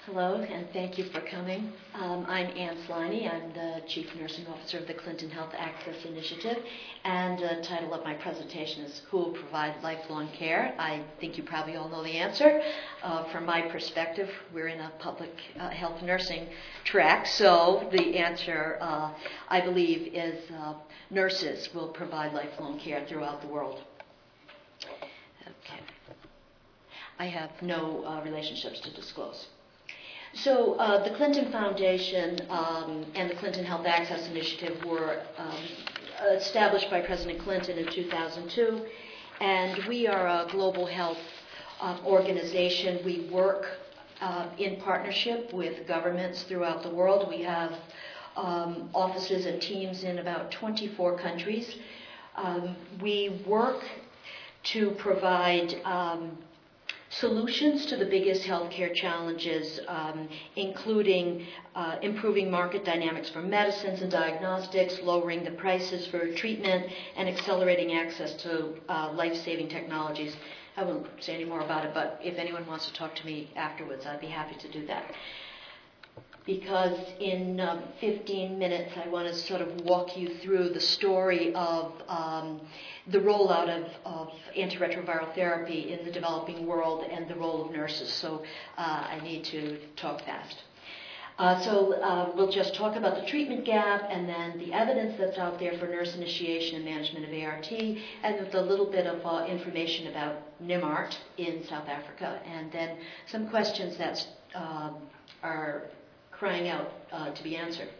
Hello, and thank you for coming. I'm Ann Sliney. I'm the Chief Nursing Officer of the Clinton Health Access Initiative, and the title of my presentation is Who Will Provide Lifelong Care? I think you probably all know the answer. From my perspective, we're in a public health nursing track, so the answer, I believe, is nurses will provide lifelong care throughout the world. Okay. I have no relationships to disclose. So the Clinton Foundation and the Clinton Health Access Initiative were established by President Clinton in 2002, and we are a global health organization. We work in partnership with governments throughout the world. We have offices and teams in about 24 countries. We work to provide solutions to the biggest healthcare challenges, including improving market dynamics for medicines and diagnostics, lowering the prices for treatment, and accelerating access to life-saving technologies. I won't say any more about it, but if anyone wants to talk to me afterwards, I'd be happy to do that. Because in 15 minutes, I want to sort of walk you through the story of the rollout of antiretroviral therapy in the developing world and the role of nurses. So I need to talk fast. So we'll just talk about the treatment gap and then the evidence that's out there for nurse initiation and management of ART, and with a little bit of information about NIMART in South Africa, and then some questions that are crying out to be answered.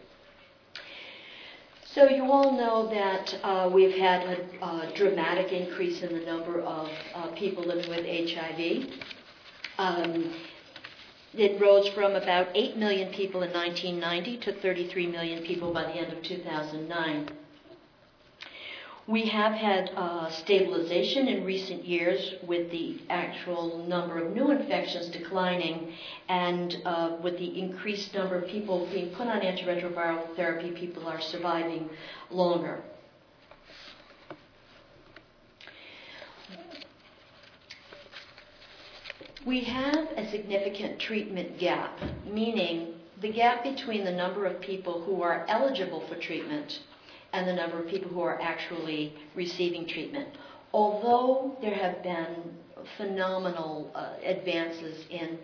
So you all know that we've had a dramatic increase in the number of people living with HIV. It rose from about 8 million people in 1990 to 33 million people by the end of 2009. We have had stabilization in recent years with the actual number of new infections declining, and with the increased number of people being put on antiretroviral therapy, people are surviving longer. We have a significant treatment gap, meaning the gap between the number of people who are eligible for treatment and the number of people who are actually receiving treatment. Although there have been phenomenal advances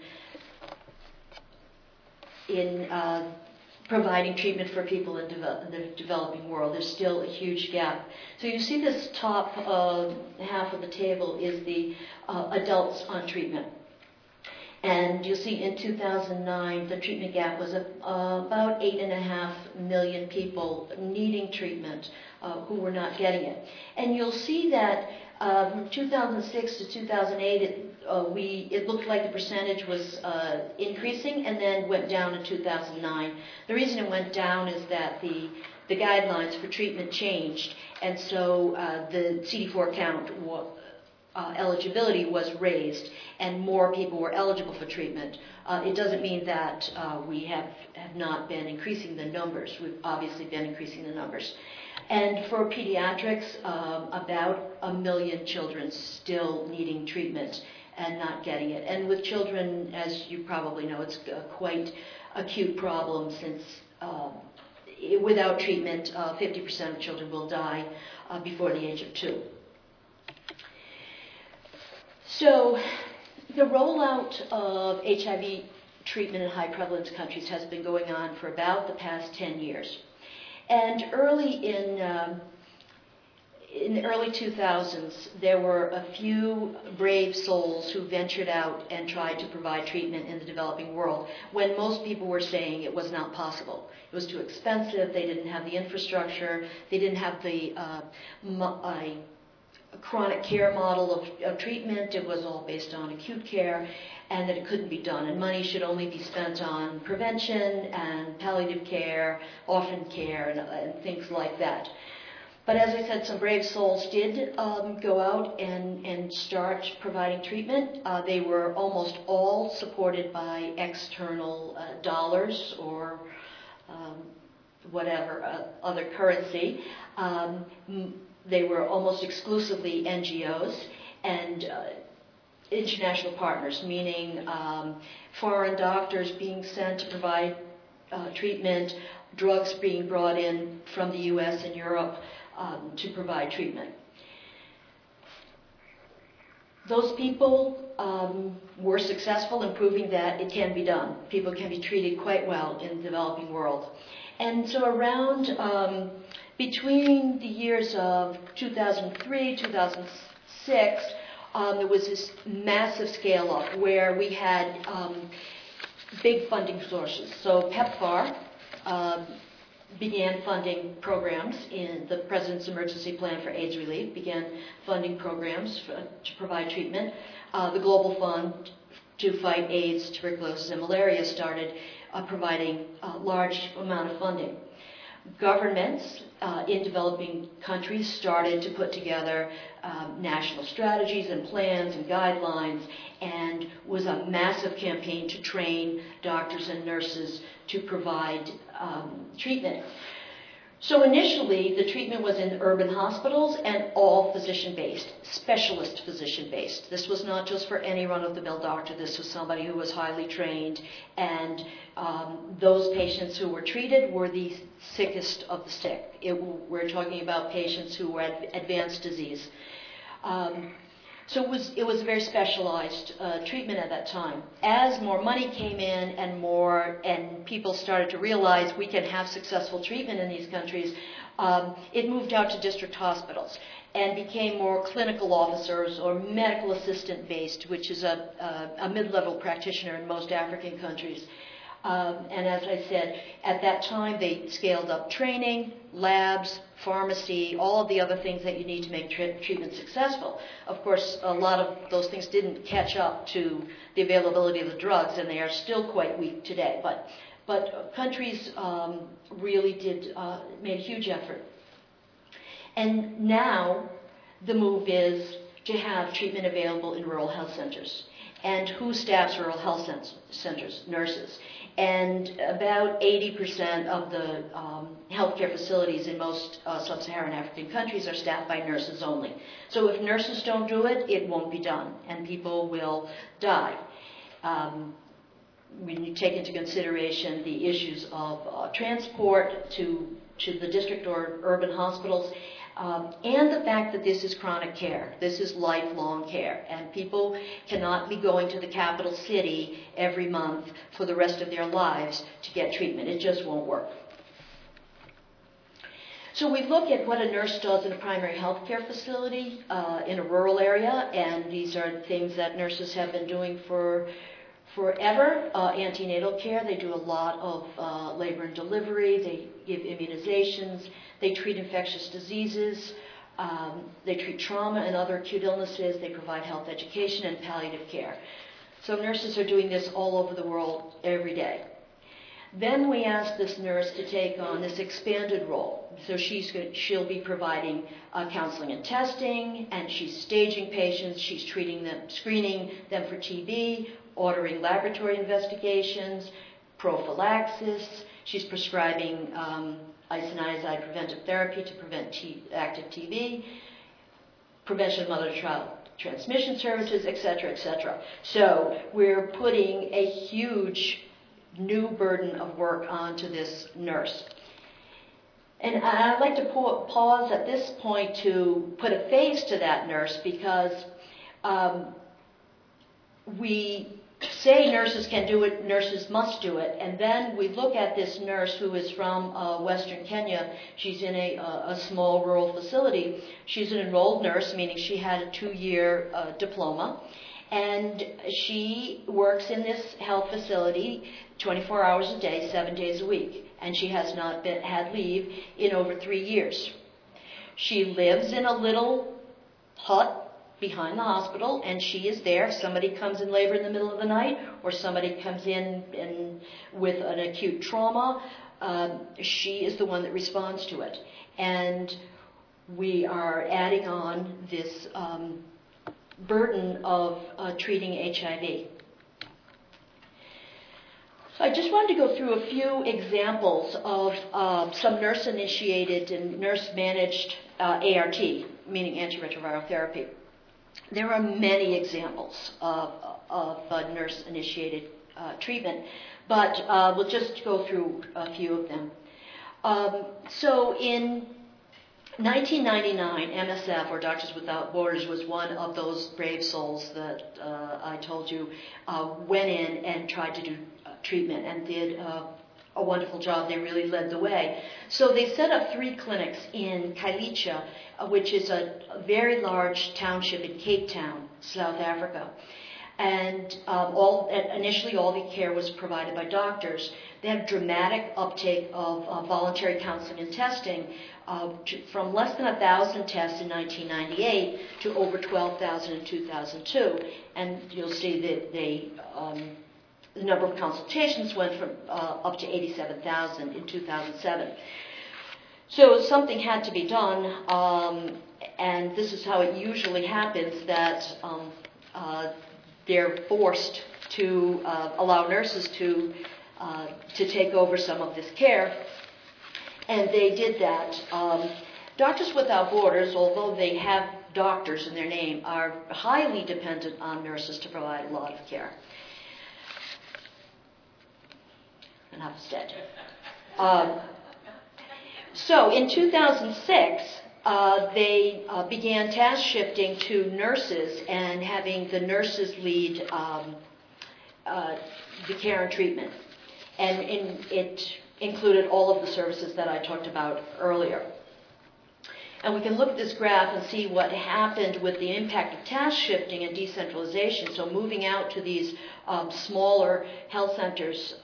in providing treatment for people in the developing world, there's still a huge gap. So you see this top half of the table is the adults on treatment. And you'll see in 2009, the treatment gap was about 8.5 million people needing treatment who were not getting it. And you'll see that from 2006 to 2008, it looked like the percentage was increasing and then went down in 2009. The reason it went down is that the guidelines for treatment changed, and so the CD4 count eligibility was raised, and more people were eligible for treatment. It doesn't mean that we have not been increasing the numbers. We've obviously been increasing the numbers. And for pediatrics, about 1 million children still needing treatment and not getting it. And with children, as you probably know, it's a quite acute problem, since without treatment, 50% of children will die before the age of 2. So the rollout of HIV treatment in high prevalence countries has been going on for about the past 10 years. And early in the early 2000s, there were a few brave souls who ventured out and tried to provide treatment in the developing world when most people were saying it was not possible. It was too expensive, they didn't have the infrastructure, they didn't have the chronic care model of treatment. It was all based on acute care, and that it couldn't be done, and money should only be spent on prevention and palliative care, orphan care, and things like that. But as I said, some brave souls did go out and start providing treatment. They were almost all supported by external dollars or whatever other currency. They were almost exclusively NGOs, and international partners, meaning foreign doctors being sent to provide treatment, drugs being brought in from the U.S. and Europe to provide treatment. Those people were successful in proving that it can be done. People can be treated quite well in the developing world. And so around between the years of 2003, 2006, there was this massive scale-up where we had big funding sources. So PEPFAR began funding programs in the President's Emergency Plan for AIDS Relief, began funding programs to provide treatment. The Global Fund to fight AIDS, tuberculosis, and malaria started providing a large amount of funding. Governments in developing countries started to put together national strategies and plans and guidelines, and was a massive campaign to train doctors and nurses to provide treatment. So initially, the treatment was in urban hospitals and all physician-based, specialist physician-based. This was not just for any run-of-the-mill doctor. This was somebody who was highly trained, and those patients who were treated were the sickest of the sick. We're talking about patients who had advanced disease. So it was a very specialized treatment at that time. As more money came in and people started to realize we can have successful treatment in these countries, it moved out to district hospitals and became more clinical officers or medical assistant based, which is a mid-level practitioner in most African countries. And as I said, at that time they scaled up training, labs, pharmacy, all of the other things that you need to make treatment successful. Of course, a lot of those things didn't catch up to the availability of the drugs, and they are still quite weak today. But countries really made a huge effort. And now the move is to have treatment available in rural health centers. And who staffs rural health centers? Nurses. And about 80% of the healthcare facilities in most sub-Saharan African countries are staffed by nurses only. So if nurses don't do it, it won't be done, and people will die. When you take into consideration the issues of transport to the district or urban hospitals, and the fact that this is chronic care. This is lifelong care, and people cannot be going to the capital city every month for the rest of their lives to get treatment. It just won't work. So we look at what a nurse does in a primary health care facility in a rural area, and these are things that nurses have been doing for forever. Antenatal care, they do a lot of labor and delivery, they give immunizations, they treat infectious diseases, they treat trauma and other acute illnesses, they provide health education and palliative care. So nurses are doing this all over the world every day. Then we ask this nurse to take on this expanded role. So she'll be providing counseling and testing, and she's staging patients, she's treating them, screening them for TB, ordering laboratory investigations, prophylaxis. She's prescribing isoniazid preventive therapy to prevent active TB, prevention of mother-to-child transmission services, etc., etc. So we're putting a huge new burden of work onto this nurse. And I'd like to pause at this point to put a face to that nurse, because we say nurses can do it, nurses must do it, and then we look at this nurse who is from Western Kenya. She's in a small rural facility. She's an enrolled nurse, meaning she had a 2-year diploma, and she works in this health facility 24 hours a day, 7 days a week, and she has not had leave in over 3 years. She lives in a little hut behind the hospital, and she is there. If somebody comes in labor in the middle of the night, or somebody comes in with an acute trauma, she is the one that responds to it. And we are adding on this burden of treating HIV. So I just wanted to go through a few examples of some nurse-initiated and nurse-managed ART, meaning antiretroviral therapy. there are many examples of nurse-initiated treatment, but we'll just go through a few of them. So in 1999, MSF, or Doctors Without Borders, was one of those brave souls that I told you went in and tried to do treatment and did a wonderful job. They really led the way. So they set up 3 clinics in Kailicha, which is a very large township in Cape Town, South Africa. And initially all the care was provided by doctors. They had a dramatic uptake of voluntary counseling and testing, from less than 1,000 tests in 1998 to over 12,000 in 2002. And you'll see that the number of consultations went from up to 87,000 in 2007. So something had to be done, and this is how it usually happens, that they're forced to allow nurses to take over some of this care, and they did that. Doctors Without Borders, although they have doctors in their name, are highly dependent on nurses to provide a lot of care. Enough said. So in 2006, they began task shifting to nurses and having the nurses lead the care and treatment. And it included all of the services that I talked about earlier. And we can look at this graph and see what happened with the impact of task shifting and decentralization, so moving out to these smaller health centers,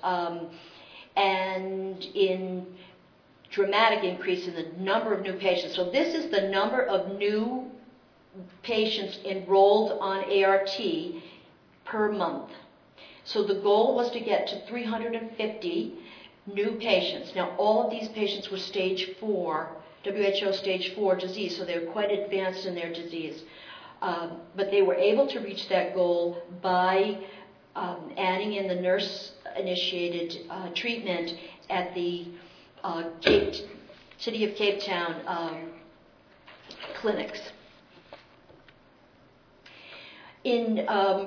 and in dramatic increase in the number of new patients. So this is the number of new patients enrolled on ART per month. So the goal was to get to 350 new patients. Now, all of these patients were stage 4, WHO stage 4 disease, so they were quite advanced in their disease. But they were able to reach that goal by adding in the nurse-initiated treatment at the City of Cape Town clinics. In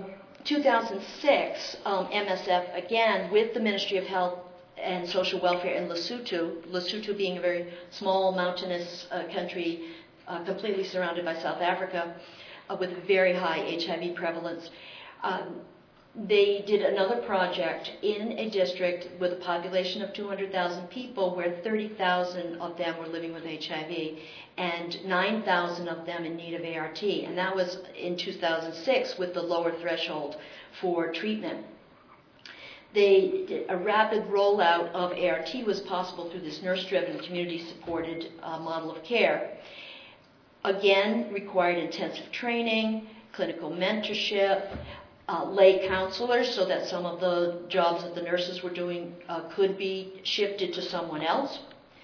2006, MSF, again, with the Ministry of Health and Social Welfare in Lesotho being a very small mountainous country completely surrounded by South Africa with a very high HIV prevalence, they did another project in a district with a population of 200,000 people where 30,000 of them were living with HIV and 9,000 of them in need of ART. And that was in 2006 with the lower threshold for treatment. A rapid rollout of ART was possible through this nurse-driven, community-supported model of care. Again, required intensive training, clinical mentorship, lay counselors, so that some of the jobs that the nurses were doing could be shifted to someone else.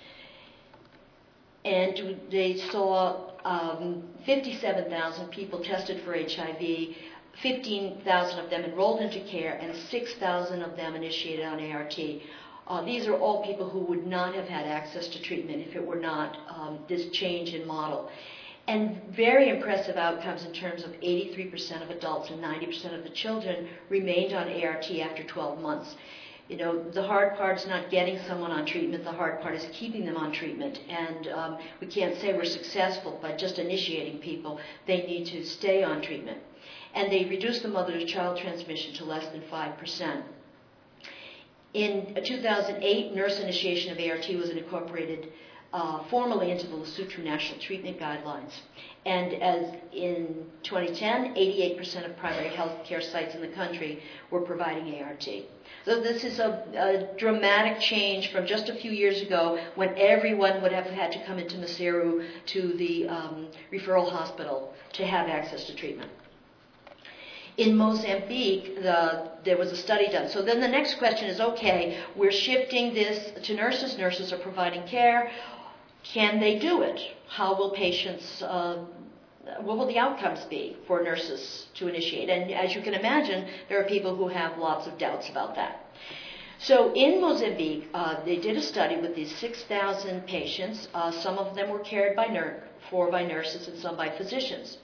And they saw 57,000 people tested for HIV, 15,000 of them enrolled into care, and 6,000 of them initiated on ART. These are all people who would not have had access to treatment if it were not this change in model. And very impressive outcomes in terms of 83% of adults and 90% of the children remained on ART after 12 months. You know, the hard part is not getting someone on treatment. The hard part is keeping them on treatment. And we can't say we're successful by just initiating people. They need to stay on treatment. And they reduced the mother-to-child transmission to less than 5%. In 2008, nurse initiation of ART was incorporated formally into the Lesotho National Treatment Guidelines. And as in 2010, 88% of primary health care sites in the country were providing ART. So this is a dramatic change from just a few years ago when everyone would have had to come into Maseru to the referral hospital to have access to treatment. In Mozambique, there was a study done. So then the next question is, okay, we're shifting this to nurses. Nurses are providing care. Can they do it? How will patients, what will the outcomes be for nurses to initiate? And as you can imagine, there are people who have lots of doubts about that. So in Mozambique, they did a study with these 6,000 patients. Some of them were cared by nurses and some by physicians.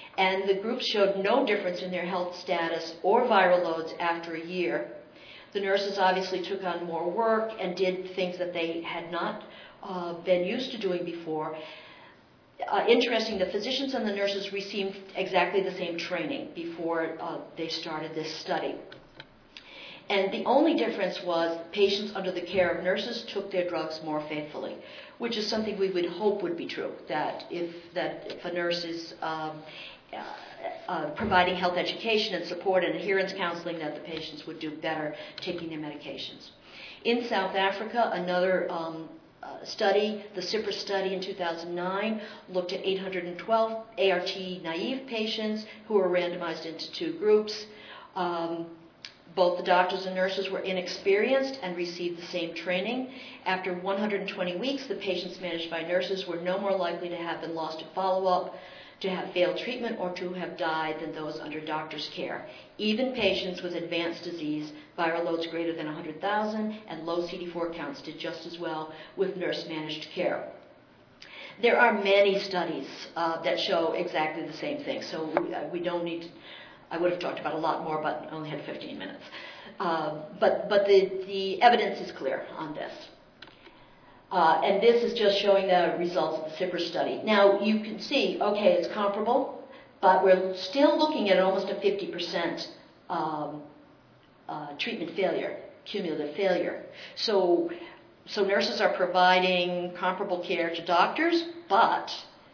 And the groups showed no difference in their health status or viral loads after a year. The nurses obviously took on more work and did things that they had not been used to doing before. Interesting, the physicians and the nurses received exactly the same training before they started this study. And the only difference was patients under the care of nurses took their drugs more faithfully, which is something we would hope would be true, that if a nurse is providing health education and support and adherence counseling, that the patients would do better taking their medications. In South Africa, another study, the CIPRA study in 2009, looked at 812 ART-naive patients who were randomized into two groups. Both the doctors and nurses were inexperienced and received the same training. After 120 weeks, the patients managed by nurses were no more likely to have been lost to follow-up, to have failed treatment, or to have died than those under doctor's care. Even patients with advanced disease, viral loads greater than 100,000, and low CD4 counts did just as well with nurse-managed care. There are many studies that show exactly the same thing, so we don't need to, I would have talked about a lot more, but I only had 15 minutes. But the evidence is clear on this. And this is just showing the results of the CIPRA study. Now, you can see, okay, it's comparable, but we're still looking at almost a 50% treatment failure, cumulative failure. So nurses are providing comparable care to doctors, but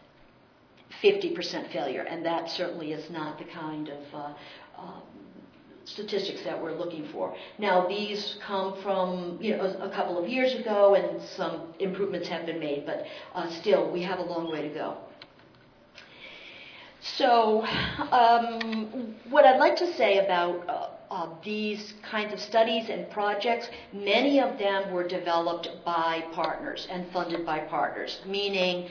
50% failure, and that certainly is not the kind of statistics that we're looking for. Now, these come from a couple of years ago, and some improvements have been made, but still, we have a long way to go. So, what I'd like to say about these kinds of studies and projects, many of them were developed by partners and funded by partners, meaning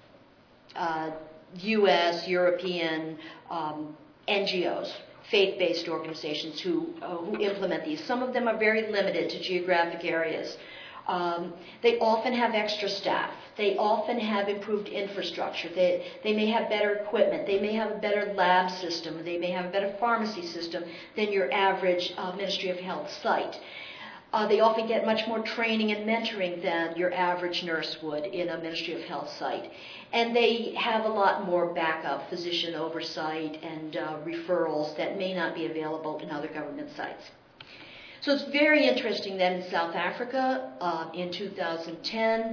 U.S., European NGOs, faith-based organizations who implement these. Some of them are very limited to geographic areas. They often have extra staff. They often have improved infrastructure. They may have better equipment. They may have a better lab system. They may have a better pharmacy system than your average Ministry of Health site. They often get much more training and mentoring than your average nurse would in a Ministry of Health site. And they have a lot more backup, physician oversight, and referrals that may not be available in other government sites. So it's very interesting that in South Africa, in 2010,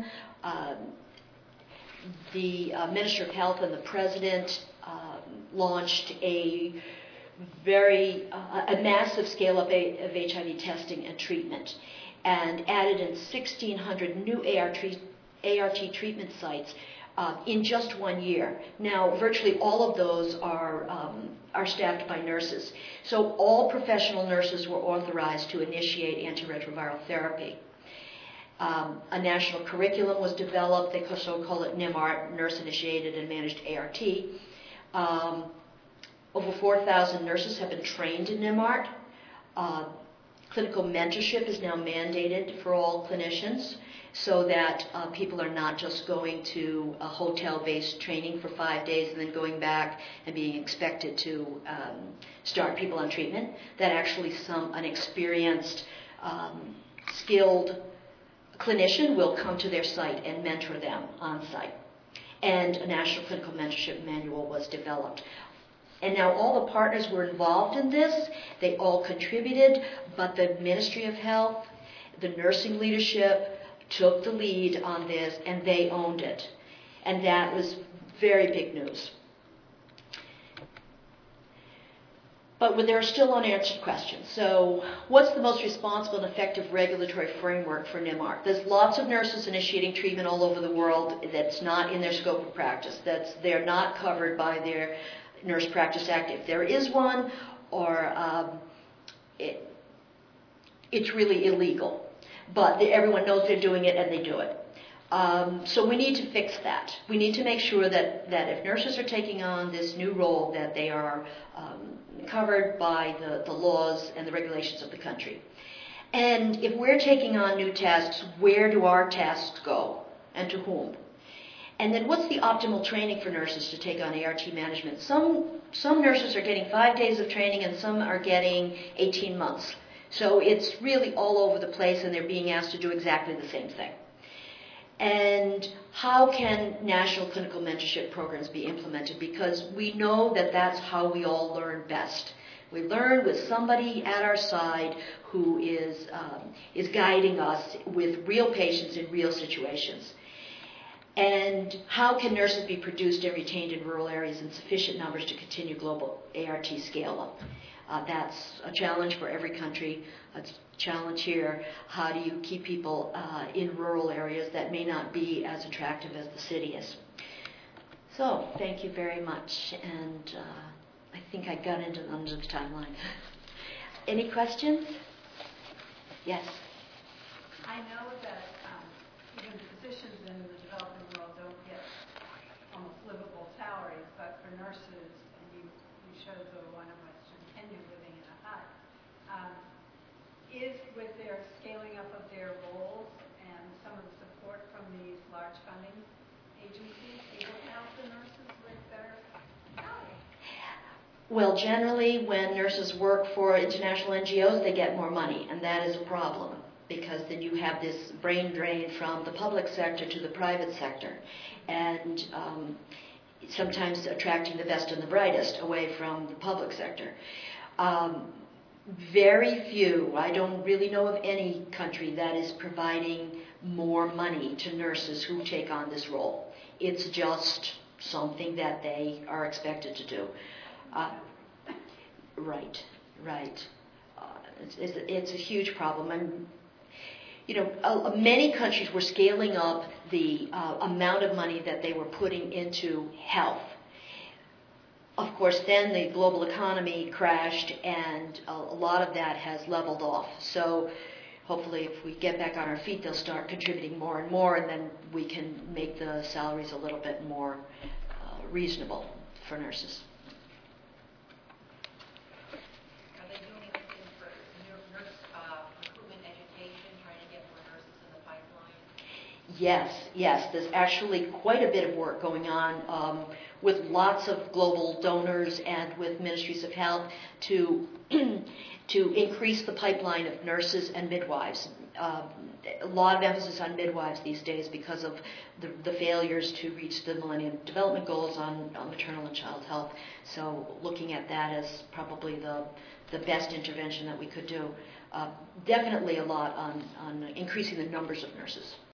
the Minister of Health and the President launched a massive scale-up of HIV testing and treatment, and added in 1,600 new ART treatment sites in just 1 year. Now, virtually all of those are staffed by nurses. So all professional nurses were authorized to initiate antiretroviral therapy. A national curriculum was developed. They so call it NIMART, Nurse-Initiated and Managed ART. Over 4,000 nurses have been trained in NIMART. Clinical mentorship is now mandated for all clinicians, so that people are not just going to a hotel-based training for 5 days and then going back and being expected to start people on treatment, that actually an experienced, skilled clinician will come to their site and mentor them on site. And a national clinical mentorship manual was developed. And now all the partners were involved in this. They all contributed, but the Ministry of Health, the nursing leadership, took the lead on this, and they owned it. And that was very big news. But there are still unanswered questions. So what's the most responsible and effective regulatory framework for NIMART? There's lots of nurses initiating treatment all over the world that's not in their scope of practice. They're not covered by their Nurse Practice Act. If there is one, or it's really illegal. But everyone knows they're doing it, and they do it. So we need to fix that. We need to make sure that if nurses are taking on this new role, that they are covered by the laws and the regulations of the country. And if we're taking on new tasks, where do our tasks go, and to whom? And then what's the optimal training for nurses to take on ART management? Some nurses are getting 5 days of training and some are getting 18 months. So it's really all over the place and they're being asked to do exactly the same thing. And how can national clinical mentorship programs be implemented? Because we know that that's how we all learn best. We learn with somebody at our side who is guiding us with real patients in real situations. And how can nurses be produced and retained in rural areas in sufficient numbers to continue global ART scale-up? That's a challenge for every country. A challenge here. How do you keep people in rural areas that may not be as attractive as the city is? So, thank you very much. And I think I got under the timeline. Any questions? Yes? I know that even physicians in the developing world don't get almost livable salaries, but for nurses, and you showed the one in Western Kenya living in a hut, is with their scaling up of their roles and some of the support from these large funding agencies able to help the nurses with their salary? Well, generally, when nurses work for international NGOs, they get more money, and that is a problem, because then you have this brain drain from the public sector to the private sector, and sometimes attracting the best and the brightest away from the public sector. Very few, I don't really know of any country that is providing more money to nurses who take on this role. It's just something that they are expected to do. Right. It's a huge problem. And, many countries were scaling up the amount of money that they were putting into health. Of course, then the global economy crashed, and a lot of that has leveled off. So hopefully if we get back on our feet, they'll start contributing more and more, and then we can make the salaries a little bit more reasonable for nurses. Are they doing anything for nurse recruitment education, trying to get more nurses in the pipeline? Yes. There's actually quite a bit of work going on with lots of global donors and with ministries of health to increase the pipeline of nurses and midwives. A lot of emphasis on midwives these days because of the failures to reach the Millennium Development Goals on maternal and child health. So looking at that as probably the best intervention that we could do. Definitely a lot on increasing the numbers of nurses.